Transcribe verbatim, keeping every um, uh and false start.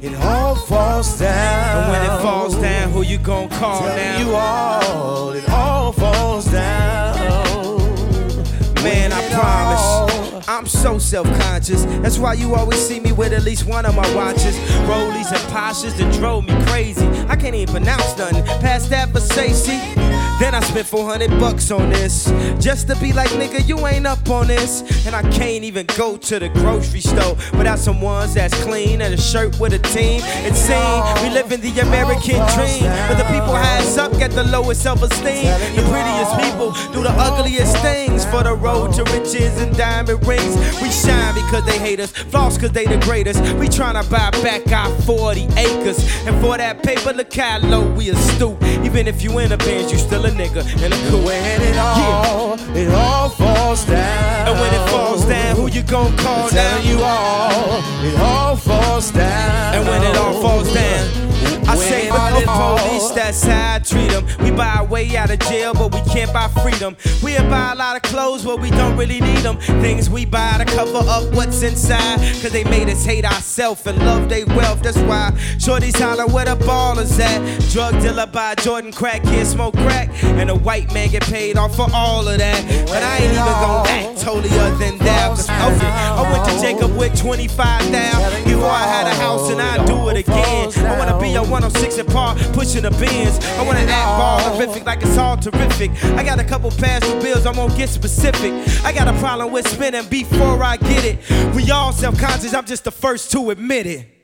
it all falls down. And when it falls down, who you gon' call Tell now? you all, it all falls down. Man, I promise, I'm so self-conscious. That's why you always see me with at least one of my watches. Rollies and Poshas that drove me crazy. I can't even pronounce nothing past that Versace. Then I spent four hundred bucks on this, just to be like, nigga, you ain't up on this. And I can't even go to the grocery store without some ones that's clean and a shirt with a team. It seems we live in the American dream, where the people highest up get the lowest self-esteem. The prettiest people do the ugliest things for the road to riches and diamond rings. We shine because they hate us, floss because they the greatest. We tryna buy back our forty acres, and for that paper, look how low we a stoop. Even if you in a Benz, you still a nigga in a coupe. When it all, yeah. it all falls down. And when it falls down, who you gon' call now? You all, it all falls down. And when it all falls down, I when say fuck the police, that's how I treat them. We buy our way out of jail, but we can't buy freedom. We'll buy a lot of clothes, but we don't really need them. Things we buy to cover up what's inside, cause they made us hate ourselves and love they wealth. That's why shorties holler where the ballers at. Drug dealer buy Jordan crack, kid smoke crack, and a white man get paid off for all of that. But I ain't even gon' act holier than thou, cause oh yeah, I went to Jacob with twenty-five down before I had a house, and I do it again. I wanna be a one oh six and Park, pushing the Benz. I wanna act ball horrific like it's all terrific. I got a couple past due bills, I won't get specific. I got a problem with spending before I get it. We all self-conscious, I'm just the first to admit it.